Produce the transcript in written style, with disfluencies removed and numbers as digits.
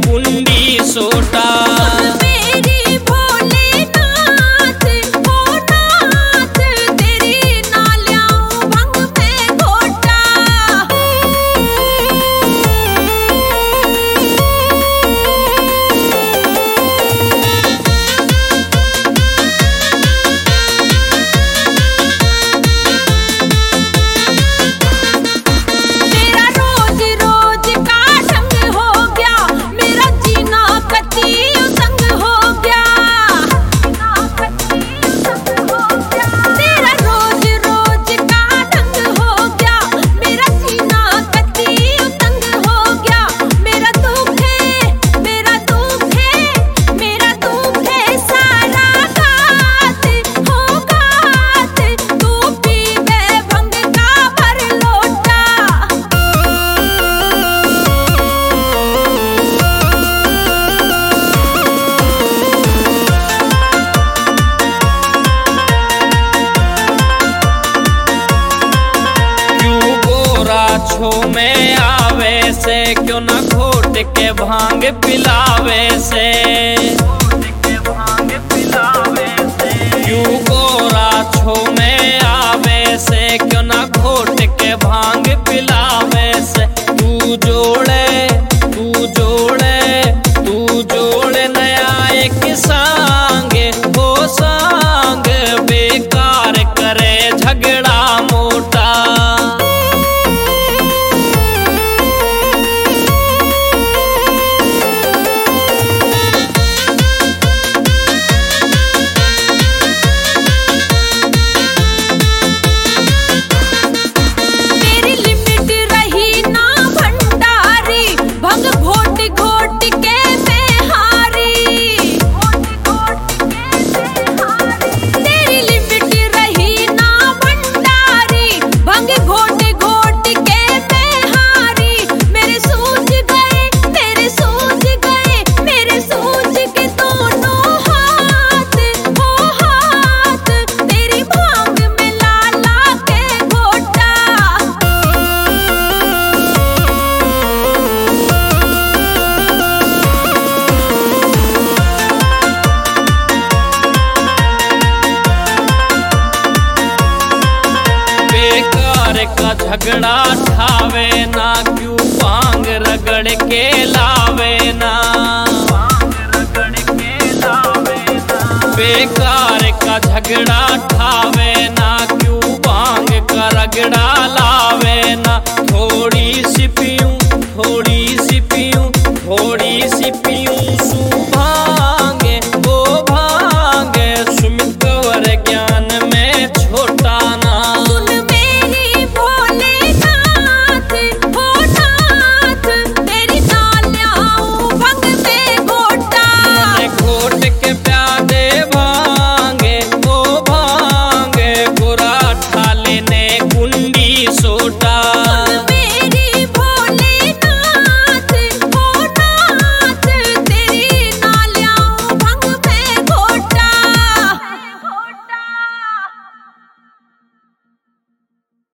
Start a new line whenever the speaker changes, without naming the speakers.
बुंडी सोटा। छो में आवे से क्यों न घोट के भांग पिलावे से। क्यों गोरा छो में आवे से क्यों न घोट के भांग पिलावे से। तू जोड़े नया एक सांग हो सांग बेकार करे झगड़ा मोटा। का झगड़ा ठावे ना क्यों भांग रगड़ के लावे ना। बेकार का झगड़ा ठावे ना क्यों भांग का रगड़ा लावे ना। थोड़ी सी पीऊं